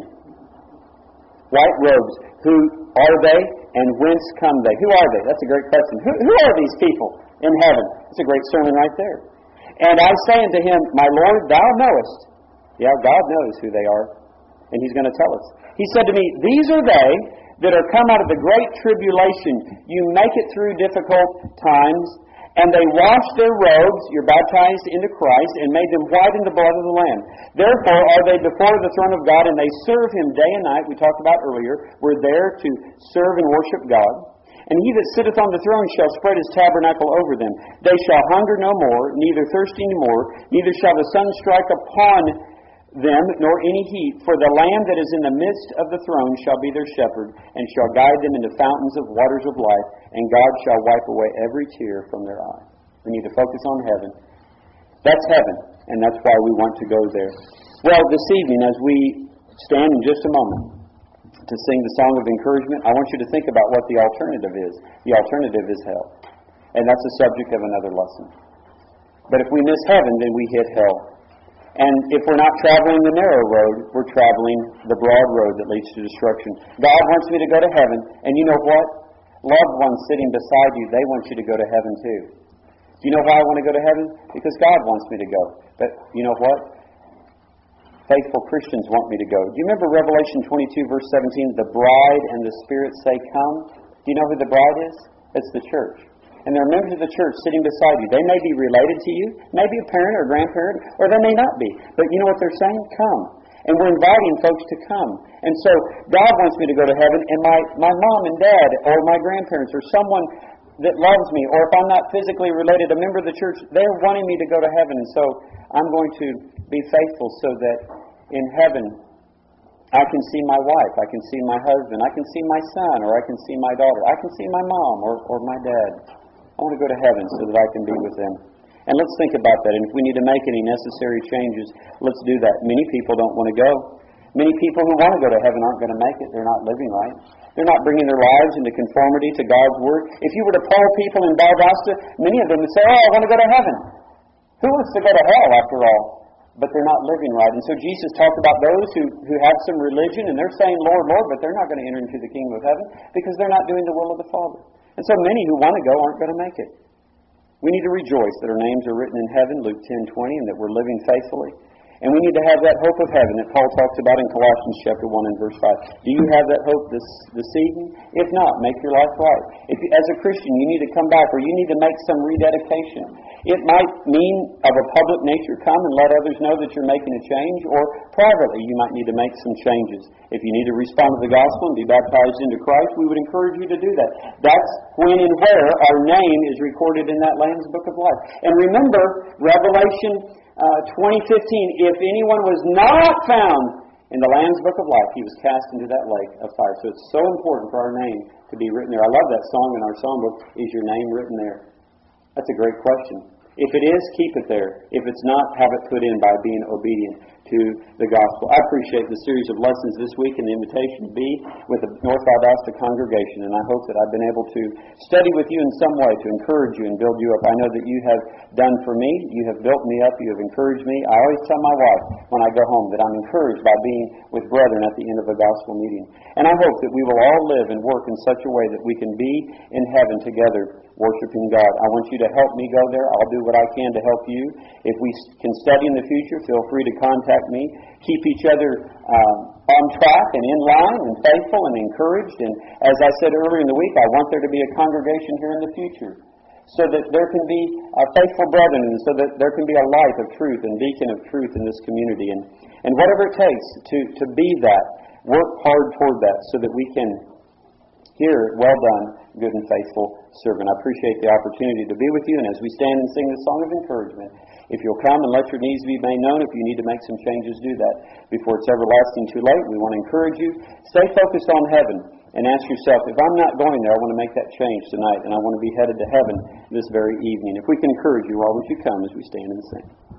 White robes. Who are they and whence come they? Who are they? That's a great question. Who, who are these people in heaven? That's a great sermon right there. And I say unto him, my Lord, thou knowest. Yeah, God knows who they are. And He's going to tell us. He said to me, these are they that are come out of the great tribulation. You make it through difficult times, and they washed their robes, you're baptized into Christ, and made them white in the blood of the Lamb. Therefore are they before the throne of God, and they serve Him day and night. We talked about earlier. We're there to serve and worship God. And He that sitteth on the throne shall spread His tabernacle over them. They shall hunger no more, neither thirst any more, neither shall the sun strike upon them, nor any heat. For the Lamb that is in the midst of the throne shall be their shepherd, and shall guide them into fountains of waters of life, and God shall wipe away every tear from their eye. We need to focus on heaven. That's heaven, and that's why we want to go there. Well, this evening, as we stand in just a moment to sing the song of encouragement, I want you to think about what the alternative is. The alternative is hell. And that's the subject of another lesson. But if we miss heaven, then we hit hell. And if we're not traveling the narrow road, we're traveling the broad road that leads to destruction. God wants me to go to heaven, and you know what? Loved ones sitting beside you, they want you to go to heaven too. Do you know why I want to go to heaven? Because God wants me to go. But you know what? Faithful Christians want me to go. Do you remember Revelation twenty-two, verse seventeen? The bride and the Spirit say, come. Do you know who the bride is? It's the church. And there are members of the church sitting beside you. They may be related to you, maybe a parent or a grandparent, or they may not be. But you know what they're saying? Come. And we're inviting folks to come. And so God wants me to go to heaven, and my, my mom and dad or my grandparents or someone that loves me, or if I'm not physically related, a member of the church, they're wanting me to go to heaven. And so I'm going to be faithful so that in heaven I can see my wife, I can see my husband, I can see my son, or I can see my daughter, I can see my mom or, or my dad. I want to go to heaven so that I can be with them. And let's think about that. And if we need to make any necessary changes, let's do that. Many people don't want to go. Many people who want to go to heaven aren't going to make it. They're not living right. They're not bringing their lives into conformity to God's Word. If you were to poll people in Valdosta, many of them would say, oh, I want to go to heaven. Who wants to go to hell, after all? But they're not living right. And so Jesus talked about those who, who have some religion, and they're saying, Lord, Lord, but they're not going to enter into the kingdom of heaven because they're not doing the will of the Father. And so many who want to go aren't going to make it. We need to rejoice that our names are written in heaven, Luke ten twenty, and that we're living faithfully. And we need to have that hope of heaven that Paul talks about in Colossians chapter one and verse five. Do you have that hope this, this evening? If not, make your life right. If you, as a Christian, you need to come back, or you need to make some rededication. It might mean of a public nature, come and let others know that you're making a change, or privately you might need to make some changes. If you need to respond to the gospel and be baptized into Christ, we would encourage you to do that. That's when and where our name is recorded in that Lamb's Book of Life. And remember, Revelation uh, twenty fifteen, if anyone was not found in the Lamb's Book of Life, he was cast into that lake of fire. So it's so important for our name to be written there. I love that song in our songbook, Is Your Name Written There? That's a great question. If it is, keep it there. If it's not, have it put in by being obedient to the gospel. I appreciate the series of lessons this week and the invitation to be with the North Valdosta congregation, and I hope that I've been able to study with you in some way to encourage you and build you up. I know that you have done for me. You have built me up. You have encouraged me. I always tell my wife when I go home that I'm encouraged by being with brethren at the end of a gospel meeting. And I hope that we will all live and work in such a way that we can be in heaven together worshiping God. I want you to help me go there. I'll do what I can to help you. If we can study in the future, feel free to contact me. Keep each other um, on track and in line and faithful and encouraged. And as I said earlier in the week, I want there to be a congregation here in the future so that there can be a faithful brethren and so that there can be a light of truth and beacon of truth in this community. And, and whatever it takes to, to be that, work hard toward that so that we can hear, well done, good and faithful servant. I appreciate the opportunity to be with you, and as we stand and sing this song of encouragement, if you'll come and let your needs be made known, if you need to make some changes, do that before it's everlasting too late. We want to encourage you. Stay focused on heaven and ask yourself, if I'm not going there, I want to make that change tonight, and I want to be headed to heaven this very evening. If we can encourage you, why would you come as we stand and sing?